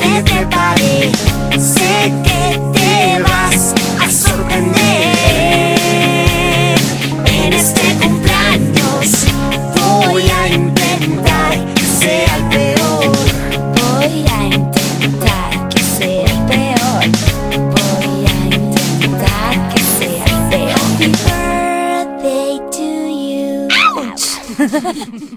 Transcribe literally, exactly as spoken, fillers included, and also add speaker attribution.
Speaker 1: te preparé. Sé que te vas a sorprender. En este cumpleaños voy a intentar que sea el peor.
Speaker 2: Voy a intentar que sea el peor. Voy a intentar que sea el peor. Happy birthday to you.